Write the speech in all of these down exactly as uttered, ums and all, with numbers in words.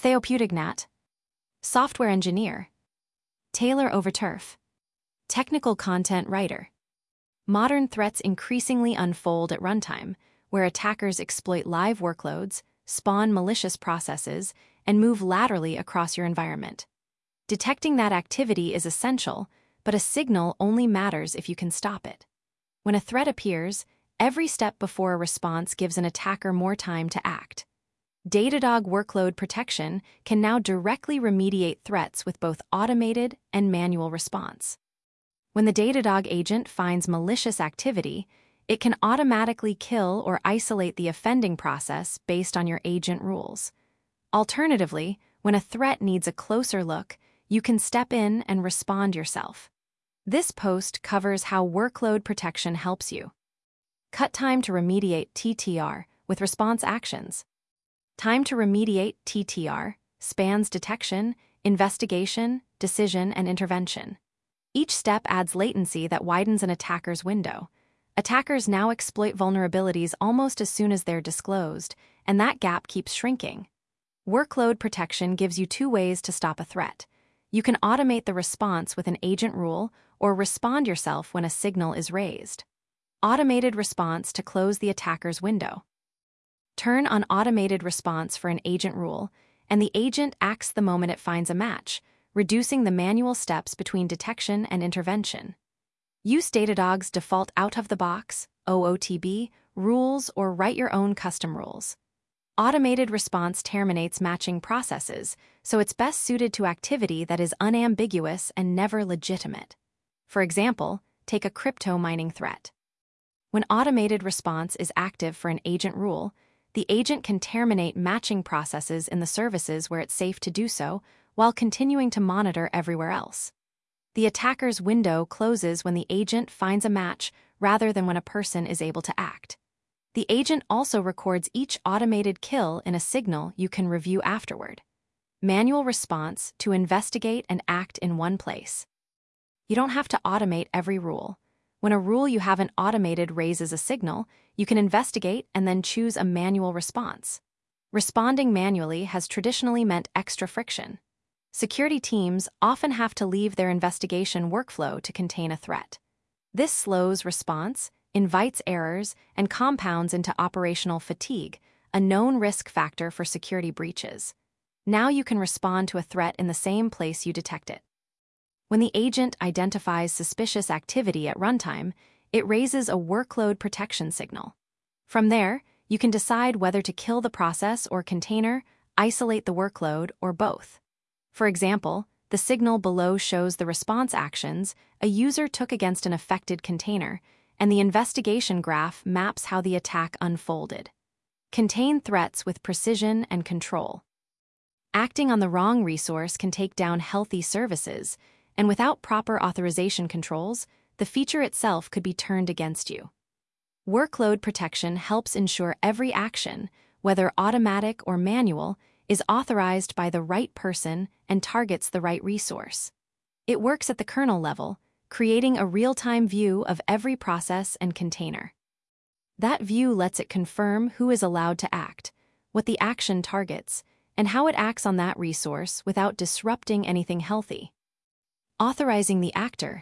Theo Putignat, software engineer. Taylor Overturf, technical content writer. Modern threats increasingly unfold at runtime, where attackers exploit live workloads, spawn malicious processes, and move laterally across your environment. Detecting that activity is essential, but a signal only matters if you can stop it. When a threat appears, every step before a response gives an attacker more time to act. Datadog Workload Protection can now directly remediate threats with both automated and manual response. When the Datadog agent finds malicious activity, it can automatically kill or isolate the offending process based on your agent rules. Alternatively, when a threat needs a closer look, you can step in and respond yourself. This post covers how workload protection helps you. Cut time to remediate T T R with response actions. Time to remediate T T R spans detection, investigation, decision, and intervention. Each step adds latency that widens an attacker's window. Attackers now exploit vulnerabilities almost as soon as they're disclosed, and that gap keeps shrinking. Workload protection gives you two ways to stop a threat. You can automate the response with an agent rule or respond yourself when a signal is raised. Automated response to close the attacker's window. Turn on automated response for an agent rule, and the agent acts the moment it finds a match, reducing the manual steps between detection and intervention. Use Datadog's default out-of-the-box, O O T B, rules or write your own custom rules. Automated response terminates matching processes, so it's best suited to activity that is unambiguous and never legitimate. For example, take a crypto mining threat. When automated response is active for an agent rule, the agent can terminate matching processes in the services where it's safe to do so, while continuing to monitor everywhere else. The attacker's window closes when the agent finds a match rather than when a person is able to act. The agent also records each automated kill in a signal you can review afterward. Manual response to investigate and act in one place. You don't have to automate every rule. When a rule you haven't automated raises a signal, you can investigate and then choose a manual response. Responding manually has traditionally meant extra friction. Security teams often have to leave their investigation workflow to contain a threat. This slows response, invites errors, and compounds into operational fatigue, a known risk factor for security breaches. Now you can respond to a threat in the same place you detect it. When the agent identifies suspicious activity at runtime, it raises a workload protection signal. From there, you can decide whether to kill the process or container, isolate the workload, or both. For example, the signal below shows the response actions a user took against an affected container, and the investigation graph maps how the attack unfolded. Contain threats with precision and control. Acting on the wrong resource can take down healthy services, and without proper authorization controls, the feature itself could be turned against you. Workload protection helps ensure every action, whether automatic or manual, is authorized by the right person and targets the right resource. It works at the kernel level, creating a real-time view of every process and container. That view lets it confirm who is allowed to act, what the action targets, and how it acts on that resource without disrupting anything healthy. Authorizing the actor.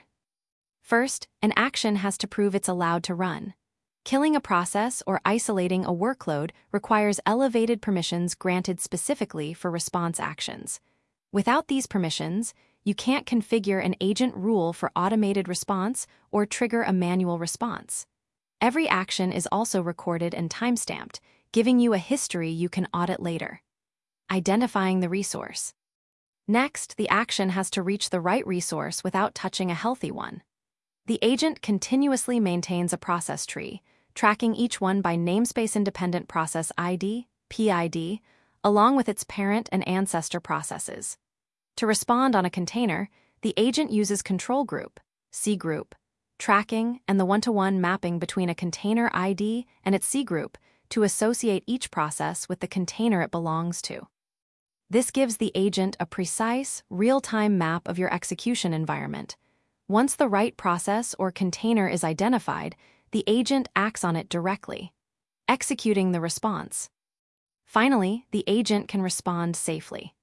First, an action has to prove it's allowed to run. Killing a process or isolating a workload requires elevated permissions granted specifically for response actions. Without these permissions, you can't configure an agent rule for automated response or trigger a manual response. Every action is also recorded and timestamped, giving you a history you can audit later. Identifying the resource. Next, the action has to reach the right resource without touching a healthy one. The agent continuously maintains a process tree, tracking each one by namespace-independent process I D, P I D, along with its parent and ancestor processes. To respond on a container, the agent uses control group, C group, tracking, and the one-to-one mapping between a container I D and its C group to associate each process with the container it belongs to. This gives the agent a precise, real-time map of your execution environment. Once the right process or container is identified, the agent acts on it directly, executing the response. Finally, the agent can respond safely.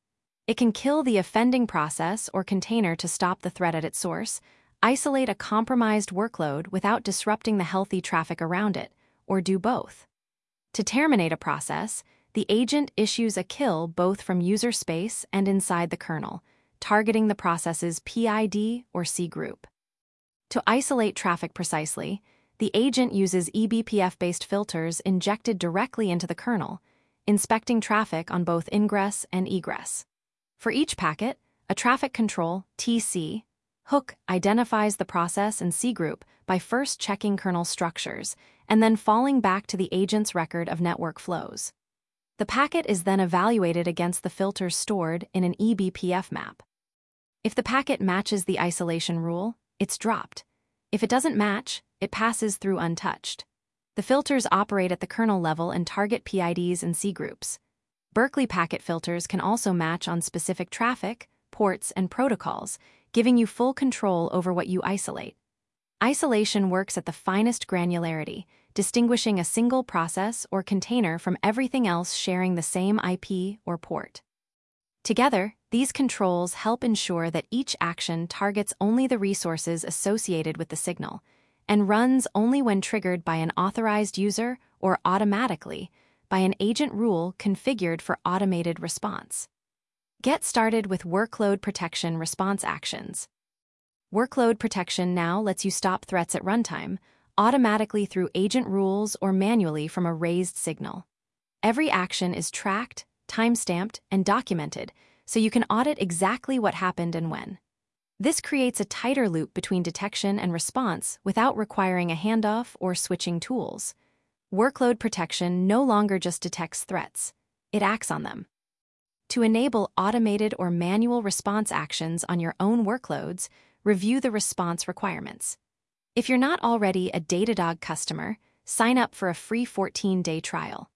It can kill the offending process or container to stop the threat at its source, isolate a compromised workload without disrupting the healthy traffic around it, or do both. To terminate a process, the agent issues a kill both from user space and inside the kernel, targeting the process's P I D or C group. To isolate traffic precisely, the agent uses E B P F-based filters injected directly into the kernel, inspecting traffic on both ingress and egress. For each packet, a traffic control T C hook identifies the process and C group by first checking kernel structures and then falling back to the agent's record of network flows. The packet is then evaluated against the filters stored in an E B P F map. If the packet matches the isolation rule, it's dropped. If it doesn't match, it passes through untouched. The filters operate at the kernel level and target P I Ds and C groups. Berkeley packet filters can also match on specific traffic, ports, and protocols, giving you full control over what you isolate. Isolation works at the finest granularity, distinguishing a single process or container from everything else sharing the same I P or port. Together, these controls help ensure that each action targets only the resources associated with the signal and runs only when triggered by an authorized user or automatically by an agent rule configured for automated response. Get started with Workload Protection response actions. Workload Protection now lets you stop threats at runtime, automatically through agent rules or manually from a raised signal. Every action is tracked, timestamped, and documented, so you can audit exactly what happened and when. This creates a tighter loop between detection and response without requiring a handoff or switching tools. Workload Protection no longer just detects threats, it acts on them. To enable automated or manual response actions on your own workloads, review the response requirements. If you're not already a Datadog customer, sign up for a free fourteen day trial.